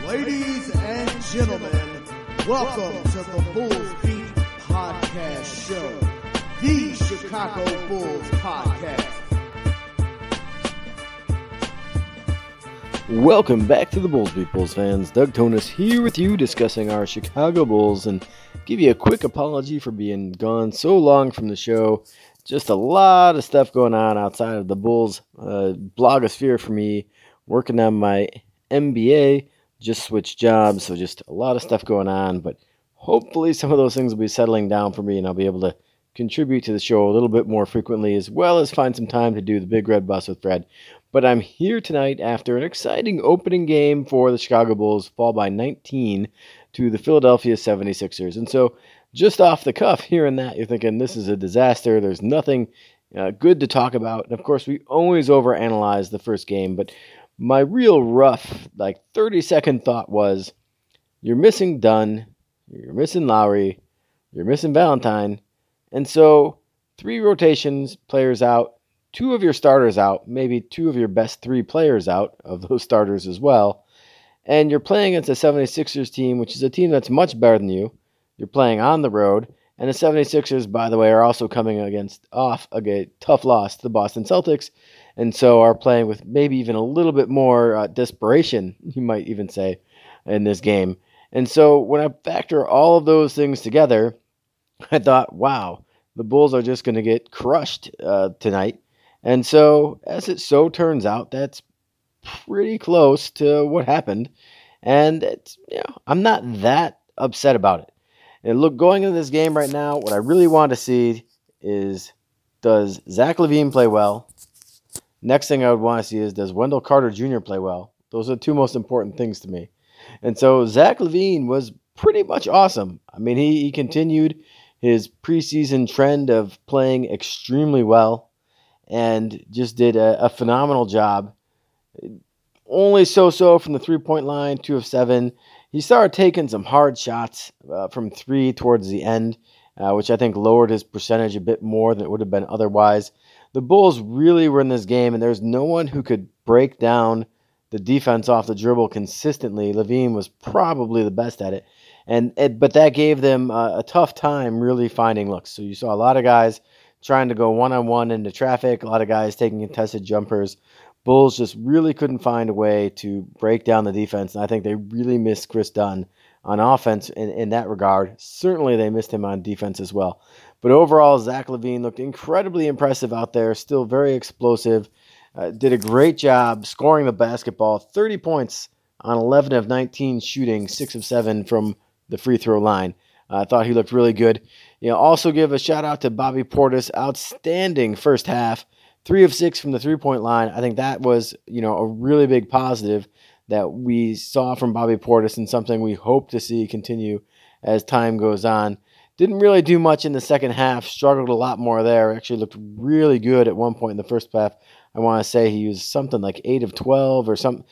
Ladies and gentlemen, welcome to the Bulls Beat Podcast Show, the Chicago Bulls podcast. Welcome back to the Bulls Beat, Bulls fans. Doug Tonis here with you discussing our Chicago Bulls and give you a quick apology for being gone so long from the show. Just a lot of stuff going on outside of the Bulls blogosphere for me, working on my MBA. Just switched jobs, so just a lot of stuff going on, but hopefully some of those things will be settling down for me and I'll be able to contribute to the show a little bit more frequently, as well as find some time to do the Big Red Bus with Fred. But I'm here tonight after an exciting opening game for the Chicago Bulls, fall by 19 to the Philadelphia 76ers. And so just off the cuff, hearing that, you're thinking this is a disaster, there's nothing good to talk about. And of course, we always overanalyze the first game, but my real rough, 30-second thought was, you're missing Dunn, you're missing Lowry, you're missing Valentine, and so 3 rotations, players out, 2 of your starters out, maybe 2 of your best 3 players out of those starters as well, and you're playing against a 76ers team, which is a team that's much better than you. You're playing on the road, and the 76ers, by the way, are also coming off a tough loss to the Boston Celtics, and so are playing with maybe even a little bit more desperation, you might even say, in this game. And so when I factor all of those things together, I thought, wow, the Bulls are just going to get crushed tonight. And so, as it so turns out, that's pretty close to what happened. And I'm not that upset about it. And look, going into this game right now, what I really want to see is, does Zach LaVine play well? Next thing I would want to see is, does Wendell Carter Jr. play well? Those are the 2 most important things to me. And so Zach LaVine was pretty much awesome. I mean, he continued his preseason trend of playing extremely well and just did a phenomenal job. Only so-so from the three-point line, 2 of 7. He started taking some hard shots from 3 towards the end, which I think lowered his percentage a bit more than it would have been otherwise. The Bulls really were in this game, and there's no one who could break down the defense off the dribble consistently. LaVine was probably the best at it, but that gave them a tough time really finding looks. So you saw a lot of guys trying to go one-on-one into traffic, a lot of guys taking contested jumpers. Bulls just really couldn't find a way to break down the defense, and I think they really missed Chris Dunn on offense in that regard. Certainly they missed him on defense as well. But overall, Zach LaVine looked incredibly impressive out there, still very explosive, did a great job scoring the basketball, 30 points on 11 of 19 shooting, 6 of 7 from the free throw line. I thought he looked really good. Also give a shout out to Bobby Portis, outstanding first half, 3 of 6 from the three-point line. I think that was, a really big positive that we saw from Bobby Portis and something we hope to see continue as time goes on. Didn't really do much in the second half, struggled a lot more there. Actually looked really good at one point in the first half. I want to say he was something like 8 of 12 or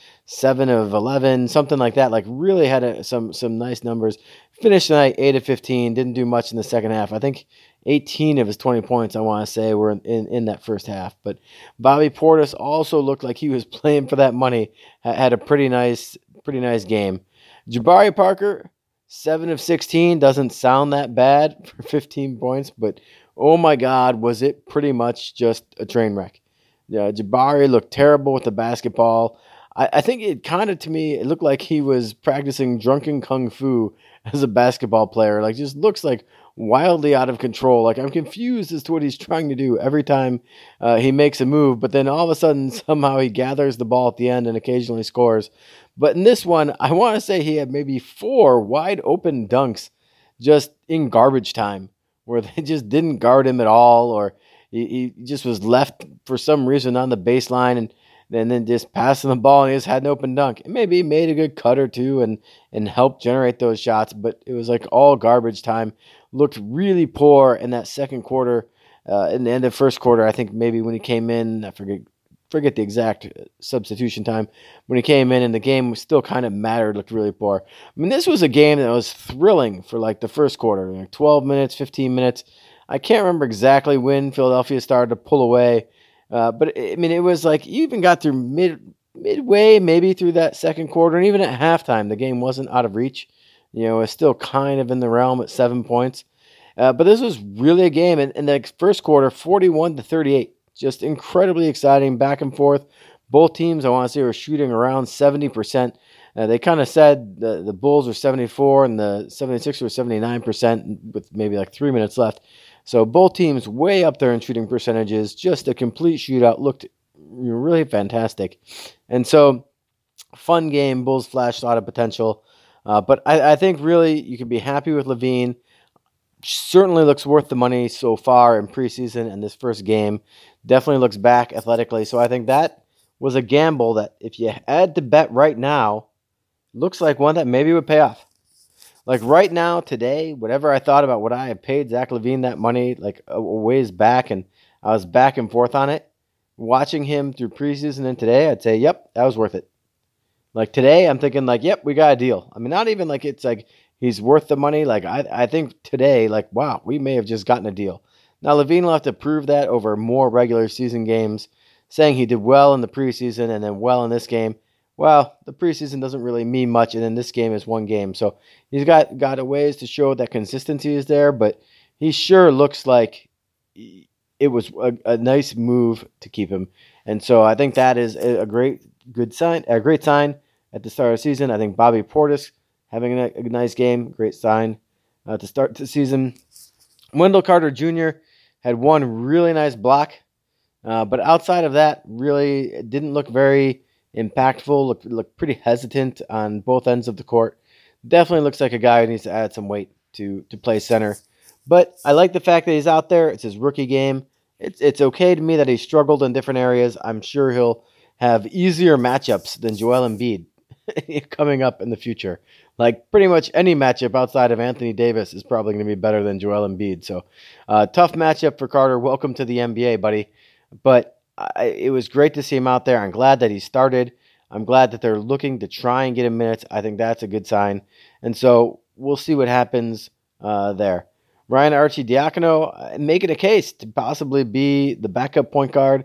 7 of 11, something like that. Really had some nice numbers. Finished the night 8 of 15, didn't do much in the second half. I think 18 of his 20 points, I want to say, were in that first half. But Bobby Portis also looked like he was playing for that money, had a pretty nice game. Jabari Parker, 7 of 16, doesn't sound that bad for 15 points, but oh my God, was it pretty much just a train wreck. Jabari looked terrible with the basketball. I think it kind of, to me, it looked like he was practicing drunken kung fu as a basketball player. Just looks like wildly out of control. I'm confused as to what he's trying to do every time he makes a move, but then all of a sudden, somehow he gathers the ball at the end and occasionally scores. But in this one, I want to say he had maybe 4 wide open dunks just in garbage time where they just didn't guard him at all, or he just was left for some reason on the baseline and then just passing the ball and he just had an open dunk. And maybe he made a good cut or two and helped generate those shots, but it was all garbage time. Looked really poor in that second quarter. In the end of the first quarter, I think maybe when he came in, I forget the exact substitution time, when he came in and the game still kind of mattered, looked really poor. I mean, this was a game that was thrilling for the first quarter, 12 minutes, 15 minutes. I can't remember exactly when Philadelphia started to pull away. But I mean, it was you even got through midway, maybe through that second quarter, and even at halftime, the game wasn't out of reach. It's still kind of in the realm at 7 points. But this was really a game in the first quarter, 41-38. Just incredibly exciting, back and forth. Both teams, I want to say, were shooting around 70%. They kind of said the Bulls were 74 and the 76ers were 79% with maybe like 3 minutes left. So both teams way up there in shooting percentages. Just a complete shootout. Looked really fantastic. And so, fun game. Bulls flashed a lot of potential. But I think really you can be happy with LaVine. Certainly looks worth the money so far in preseason, and this first game definitely looks back athletically. So I think that was a gamble that if you had to bet right now, looks like one that maybe would pay off. Like right now, today, whatever I thought about what I had paid Zach LaVine that money, like a ways back, and I was back and forth on it, watching him through preseason and today, I'd say, yep, that was worth it. Like today, I'm thinking like, yep, we got a deal. I mean, not even like it's like he's worth the money. Like I think today, like, wow, we may have just gotten a deal. Now, LaVine will have to prove that over more regular season games, saying he did well in the preseason and then well in this game. Well, the preseason doesn't really mean much, and then this game is one game. So he's got a ways to show that consistency is there, but he sure looks like it was a nice move to keep him. And so I think that is a great sign at the start of the season. I think Bobby Portis having a nice game, great sign to start the season. Wendell Carter Jr. had one really nice block, but outside of that, really didn't look very impactful. Looked pretty hesitant on both ends of the court. Definitely looks like a guy who needs to add some weight to play center. But I like the fact that he's out there. It's his rookie game. It's okay to me that he struggled in different areas. I'm sure he'll have easier matchups than Joel Embiid coming up in the future. Like pretty much any matchup outside of Anthony Davis is probably going to be better than Joel Embiid. So tough matchup for Carter. Welcome to the NBA, buddy. But it was great to see him out there. I'm glad that he started. I'm glad that they're looking to try and get him minutes. I think that's a good sign. And so we'll see what happens there. Ryan Arcidiacono making a case to possibly be the backup point guard.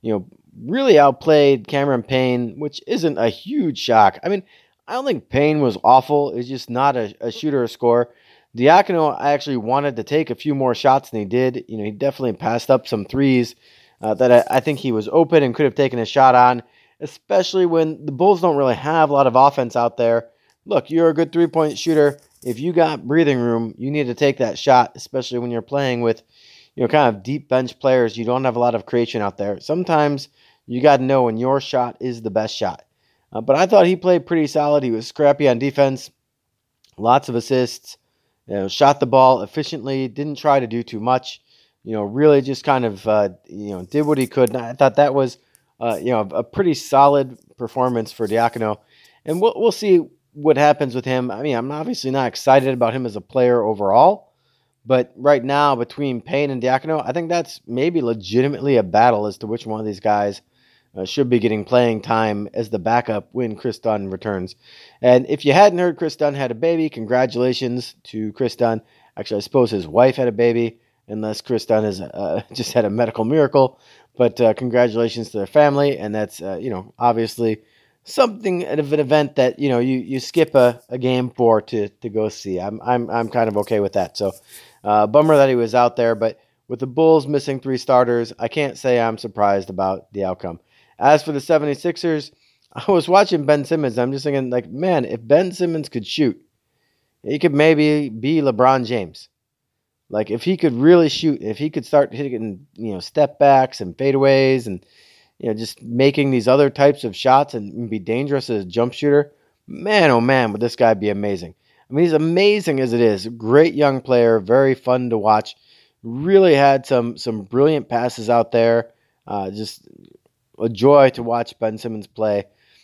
Really outplayed Cameron Payne, which isn't a huge shock. I mean, I don't think Payne was awful. He's just not a shooter or scorer. Diacono actually wanted to take a few more shots than he did. He definitely passed up some threes that I think he was open and could have taken a shot on, especially when the Bulls don't really have a lot of offense out there. Look, you're a good three-point shooter. If you got breathing room, you need to take that shot, especially when you're playing with kind of deep bench players. You don't have a lot of creation out there. Sometimes you got to know when your shot is the best shot. But I thought he played pretty solid. He was scrappy on defense, lots of assists, shot the ball efficiently, didn't try to do too much, really just kind of, did what he could. And I thought that was, a pretty solid performance for Diacono. And we'll see what happens with him. I mean, I'm obviously not excited about him as a player overall, but right now between Payne and Diacono, I think that's maybe legitimately a battle as to which one of these guys should be getting playing time as the backup when Chris Dunn returns. And if you hadn't heard, Chris Dunn had a baby. Congratulations to Chris Dunn. Actually, I suppose his wife had a baby, unless Chris Dunn has just had a medical miracle. But congratulations to their family, and that's obviously something of an event that you skip a game for to go see. I'm kind of okay with that. So bummer that he was out there, but with the Bulls missing 3 starters, I can't say I'm surprised about the outcome. As for the 76ers, I was watching Ben Simmons. I'm just thinking, like, man, if Ben Simmons could shoot, he could maybe be LeBron James. Like, if he could really shoot, if he could start hitting, step backs and fadeaways and, just making these other types of shots and be dangerous as a jump shooter, man, oh man, would this guy be amazing. I mean, he's amazing as it is. Great young player, very fun to watch. Really had some brilliant passes out there. Just a joy to watch Ben Simmons play.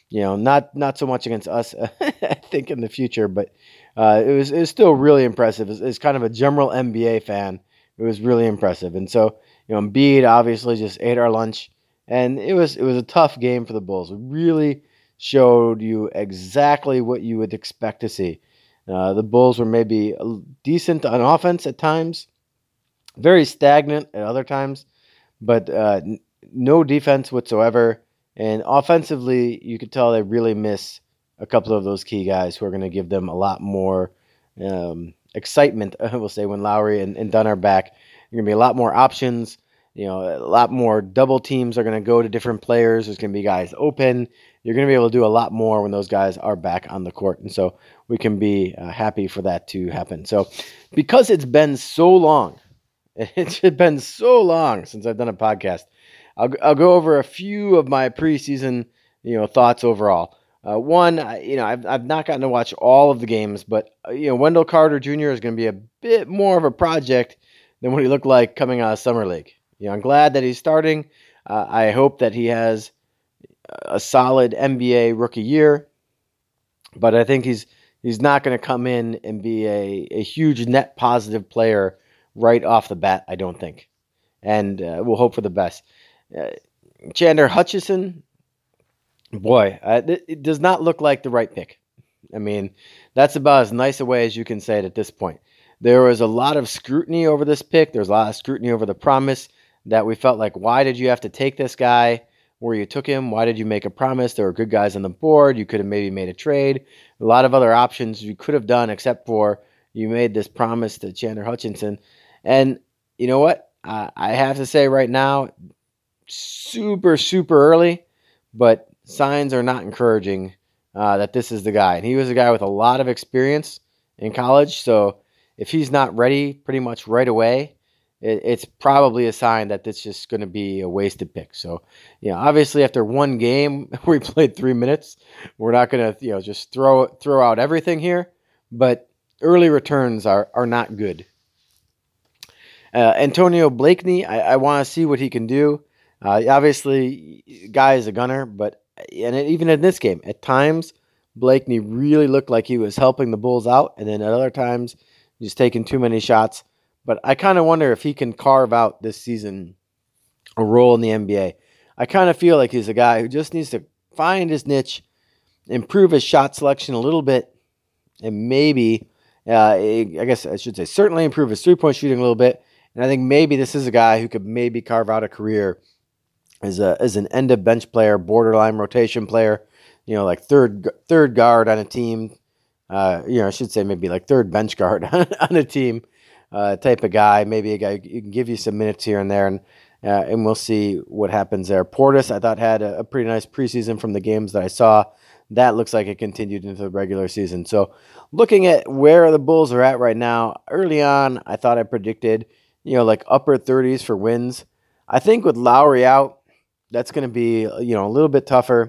Not so much against us, I think, in the future, but it was still really impressive. As kind of a general NBA fan, it was really impressive. And so, Embiid obviously just ate our lunch, and it was a tough game for the Bulls. It really showed you exactly what you would expect to see. The Bulls were maybe decent on offense at times, very stagnant at other times, but no defense whatsoever. And offensively, you could tell they really miss a couple of those key guys who are going to give them a lot more excitement, I will say, when Lowry and Dunn are back. There are going to be a lot more options. A lot more double teams are going to go to different players. There's going to be guys open. You're going to be able to do a lot more when those guys are back on the court. And so we can be happy for that to happen. So because it's been so long since I've done a podcast, I'll go over a few of my preseason, thoughts overall. One, I've not gotten to watch all of the games, but Wendell Carter Jr. is going to be a bit more of a project than what he looked like coming out of summer league. I'm glad that he's starting. I hope that he has a solid NBA rookie year, but I think he's not going to come in and be a huge net positive player right off the bat, I don't think. And we'll hope for the best. Chandler Hutchison, boy, it does not look like the right pick. I mean, that's about as nice a way as you can say it at this point. There was a lot of scrutiny over this pick. There's a lot of scrutiny over the promise that we felt like, why did you have to take this guy where you took him? Why did you make a promise? There were good guys on the board. You could have maybe made a trade. A lot of other options you could have done except for you made this promise to Chandler Hutchison. And you know what? I have to say right now, super, super early, but signs are not encouraging that this is the guy. And he was a guy with a lot of experience in college, so if he's not ready pretty much right away, it's probably a sign that it's just going to be a wasted pick. So, obviously after one game where he played 3 minutes, we're not going to, just throw out everything here. But early returns are not good. Antonio Blakeney, I want to see what he can do. Obviously, guy is a gunner, even in this game, at times Blakeney really looked like he was helping the Bulls out, and then at other times he's taking too many shots. But I kind of wonder if he can carve out this season a role in the NBA. I kind of feel like he's a guy who just needs to find his niche, improve his shot selection a little bit, and maybe, I guess I should say, certainly improve his three-point shooting a little bit. And I think maybe this is a guy who could maybe carve out a career as an end-of-bench player, borderline rotation player, like third guard on a team. I should say maybe like third bench guard on a team. Type of guy, maybe a guy who can give you some minutes here and there, and we'll see what happens there. Portis, I thought, had a pretty nice preseason from the games that I saw. That looks like it continued into the regular season. So looking at where the Bulls are at right now, early on, I thought I predicted, like upper 30s for wins. I think with Lowry out, that's going to be, a little bit tougher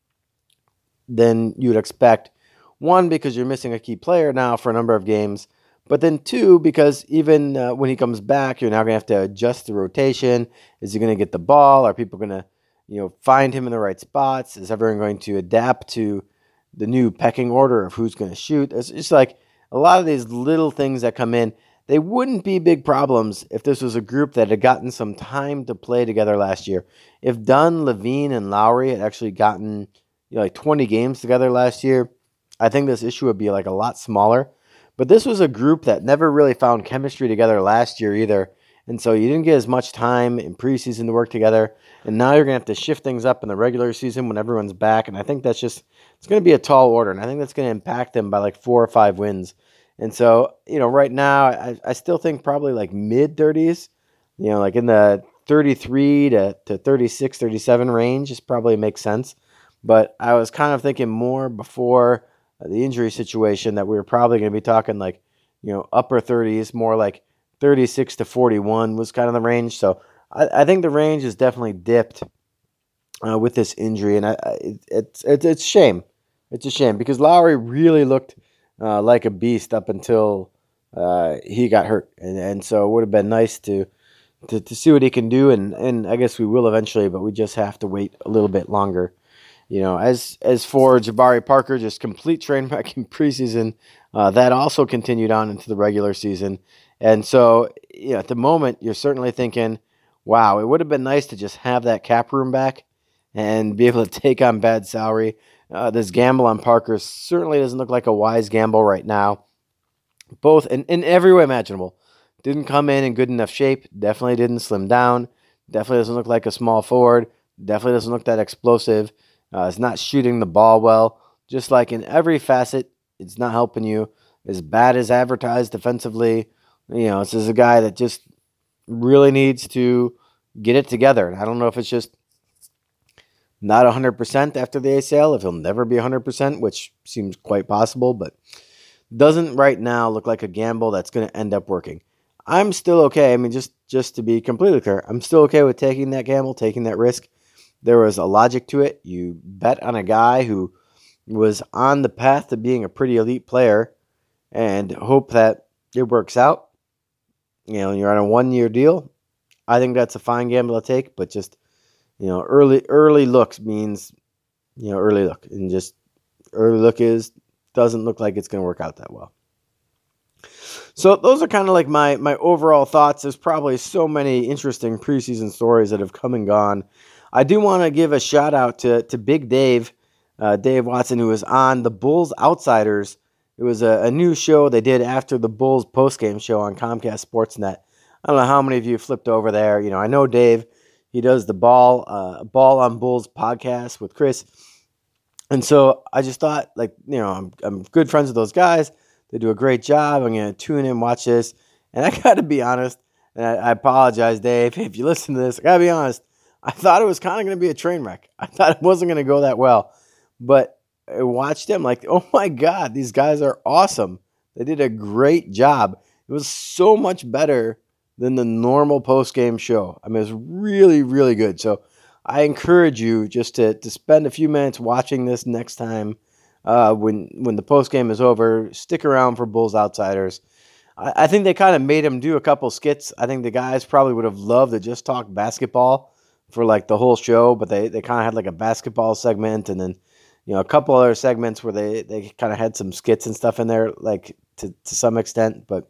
than you would expect. One, because you're missing a key player now for a number of games. But then two, because even when he comes back, you're now going to have to adjust the rotation. Is he going to get the ball? Are people going to, find him in the right spots? Is everyone going to adapt to the new pecking order of who's going to shoot? It's just like a lot of these little things that come in. They wouldn't be big problems if this was a group that had gotten some time to play together last year. If Dunn, Levine, and Lowry had actually gotten like 20 games together last year, I think this issue would be like a lot smaller. But this was a group that never really found chemistry together last year either. And so you didn't get as much time in preseason to work together. And now you're going to have to shift things up in the regular season when everyone's back. And I think it's going to be a tall order. And I think that's going to impact them by like 4 or 5 wins. And so, right now, I still think probably like mid-30s, like in the 33 to 36, 37 range is probably makes sense. But I was kind of thinking more before the injury situation that we were probably going to be talking like, upper 30s, more like 36 to 41 was kind of the range. So I think the range is definitely dipped with this injury, and it's a shame. It's a shame because Lowry really looked like a beast up until he got hurt, and so it would have been nice to see what he can do, and I guess we will eventually, but we just have to wait a little bit longer. As for Jabari Parker, just complete train wreck in preseason, that also continued on into the regular season. And so, at the moment, you're certainly thinking, wow, it would have been nice to just have that cap room back and be able to take on bad salary. This gamble on Parker certainly doesn't look like a wise gamble right now. Both in every way imaginable. Didn't come in good enough shape. Definitely didn't slim down. Definitely doesn't look like a small forward. Definitely doesn't look that explosive. It's not shooting the ball well. Just like in every facet, it's not helping you. As bad as advertised defensively, this is a guy that just really needs to get it together. And I don't know if it's just not 100% after the ACL, if he'll never be 100%, which seems quite possible, but doesn't right now look like a gamble that's going to end up working. I'm still okay. I mean, just to be completely clear, I'm still okay with taking that gamble, taking that risk. There was a logic to it. You bet on a guy who was on the path to being a pretty elite player and hope that it works out. You're on a 1-year deal. I think that's a fine gamble to take, but just, early looks means, early look. And just early look doesn't look like it's going to work out that well. So those are kind of like my overall thoughts. There's probably so many interesting preseason stories that have come and gone. I do want to give a shout out to Big Dave, Dave Watson, who was on the Bulls Outsiders. It was a new show they did after the Bulls postgame show on Comcast Sportsnet. I don't know how many of you flipped over there. I know Dave. He does the Ball on Bulls podcast with Chris. And so I just thought, I'm good friends with those guys. They do a great job. I'm going to tune in, watch this. And I got to be honest, and I apologize, Dave, if you listen to this. I got to be honest. I thought it was kind of going to be a train wreck. I thought it wasn't going to go that well. But I watched him like, oh my God, these guys are awesome. They did a great job. It was so much better than the normal post-game show. I mean, it was really, really good. So I encourage you just to spend a few minutes watching this next time when the post-game is over. Stick around for Bulls Outsiders. I think they kind of made him do a couple skits. I think the guys probably would have loved to just talk basketball for like the whole show, but they kind of had like a basketball segment and then a couple other segments where they kind of had some skits and stuff in there, like to some extent. But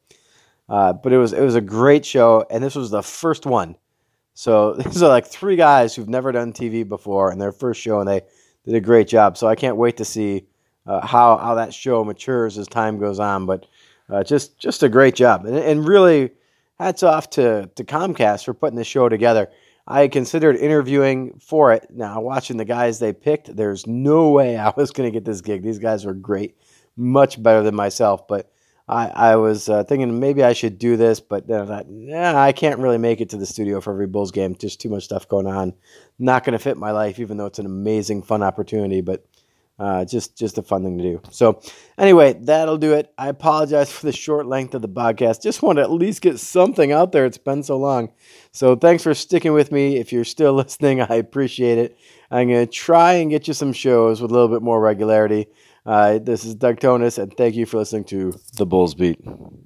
it was a great show, and this was the first one. So these are like 3 guys who've never done TV before in their first show, and they did a great job. So I can't wait to see how that show matures as time goes on. But just a great job, and really hats off to Comcast for putting this show together. I considered interviewing for it. Now, watching the guys they picked, there's no way I was going to get this gig. These guys were great, much better than myself. But I was thinking maybe I should do this, but then I thought, I can't really make it to the studio for every Bulls game. Just too much stuff going on. Not going to fit my life, even though it's an amazing, fun opportunity. But just a fun thing to do. So anyway, that'll do it. I apologize for the short length of the podcast. Just want to at least get something out there. It's been so long. So thanks for sticking with me. If you're still listening, I appreciate it. I'm going to try and get you some shows with a little bit more regularity. This is Doug Tonis, and thank you for listening to The Bulls Beat.